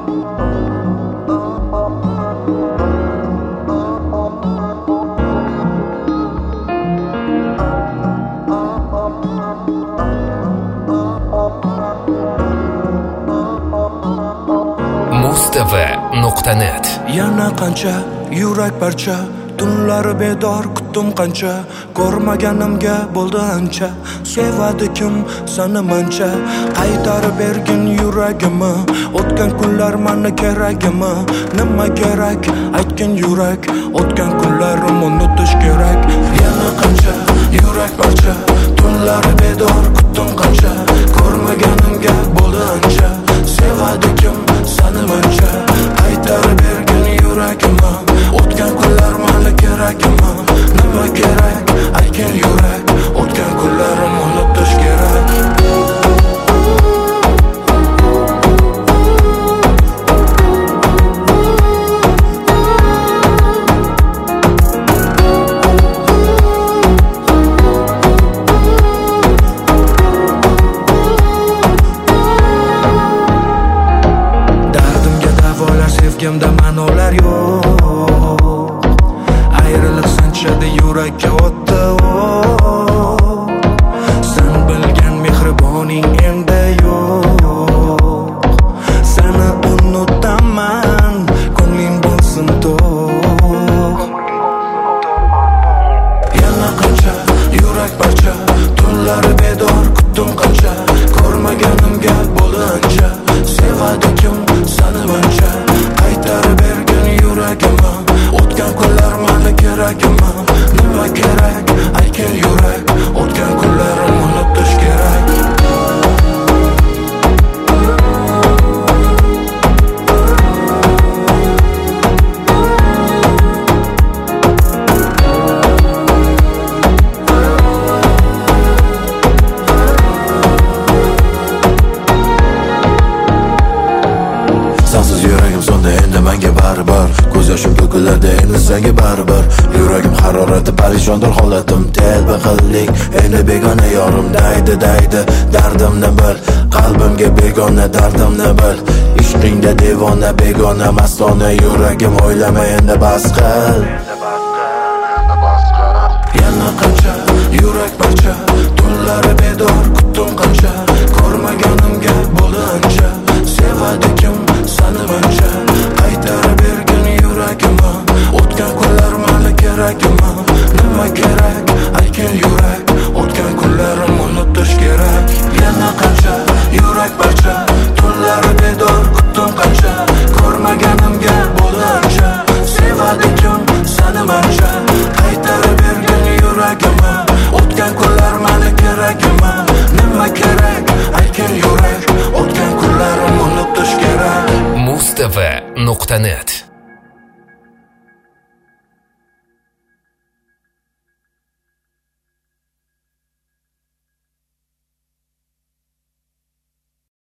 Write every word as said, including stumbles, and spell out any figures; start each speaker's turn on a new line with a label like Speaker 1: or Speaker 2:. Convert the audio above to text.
Speaker 1: Mustava nuqta net.
Speaker 2: Yana qancha yurak parcha, tunlari bedor kutdim qancha, ko'rmaganimga bo'ldi ancha. Sevadi kim sani mancha, qaytarib bergin yuragimni. O'tgan kunlar meni keragimi? Nima kerak aytgin yurak, o'tgan kunlarim unutish kerak. Yana qancha yurak parcha, tunlari bedor kutdim qancha, ko'rmaganimga bo'ldi ancha. Sevadi kim sani mancha, qaytarib bergin yuragimni. O'tgan kunlar meni kerakmi? Nima kerak aytgin yurak, o'tgan kunlarim unutish kerak. Sevgimda ma'nolar yo'q, ayriliq sanchadi yurakka o'tdi. Sen bilgan mehriboning endi yo'q. Seni unutaman, ko'ngling bo'lsin to'q. Yana qancha yurak parcha, tunlari bedor kutdim qancha, ko'rmaganimga bo'ldi ancha. Sevadi kim sani mancha, qaytarib bergin yuragimni. O'tgan kunlar meni kerakmi? Nima kerak aytgin yurak, o'tgan kunlarim unutish kerak. Sensiz yuragim sonda endi menga baribir, ko'z yoshim to'kilarda endi senga baribir. Yuragim harorati parishondir holatim, telba qildik endi begona yorim. Daydi daydi dardimni bil, qalbimga begona dardimni bil. Ishqingda devona begona mastona, yuragim o'ylama endi bas qil. Yana qancha yurak parcha, tunlari bedor kutdim qancha, ko'rmaganimga bo'ldi ancha. Sevadi kim sani mancha, qaytarib bergin yuragimni. O'tgan kunlar meni kerakmi? Nima kerak aytgin yurak, o'tgan kunlarim unutish kerak. Yana qancha yurak parcha, tunlari bedor kutdim qancha, ko'rmaganimga bo'ldi ancha. Sevadi kim sani mancha, qaytarib bergin yuragimni. O'tgan kunlar meni kerakmi? Nima kerak aytgin yurak, o'tgan kunlarim unutish kerak.
Speaker 1: Mustava nuqta net.